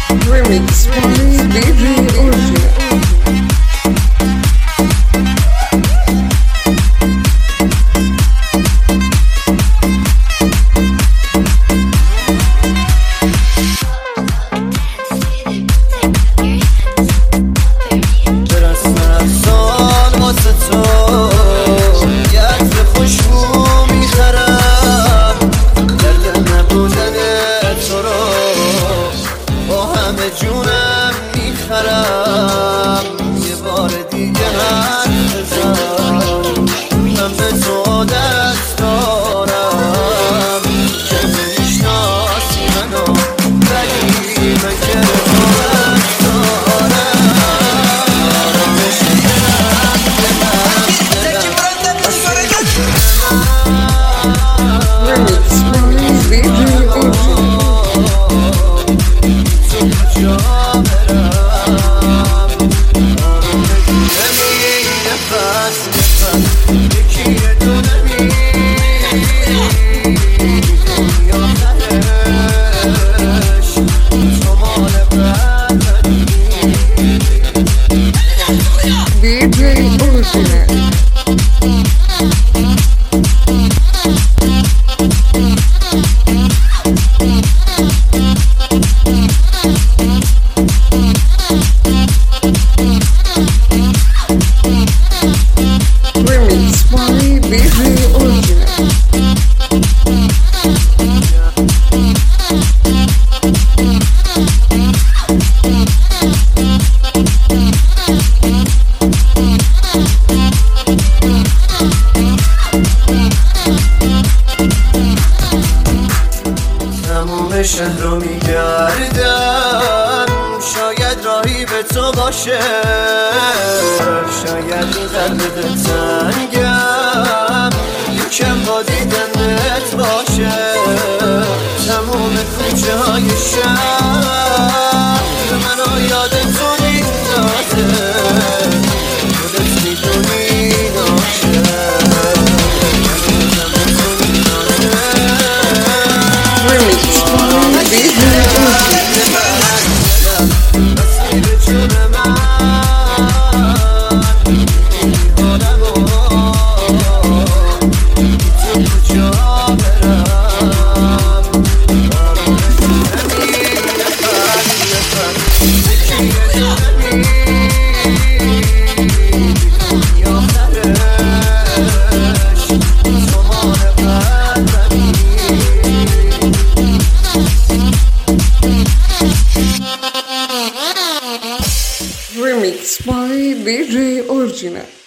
Remix by DJ Original. جونم میخرم یه بار دیگه حرف بزن، من به تو دست دارم که میشناسی منو ولی من که تو دست دارم. Remix by DJ Original. DJ Original. Remix by DJ Original. تموم شهر رو میگردم، شاید راهی به تو باشه، شاید این قلب تنگم یکم با دیدنت باشه. تموم کوچه های شهر منو یاد تو میندازه، خودت میدونی ناشه. Remix by DJ Original. Remix by DJ Original.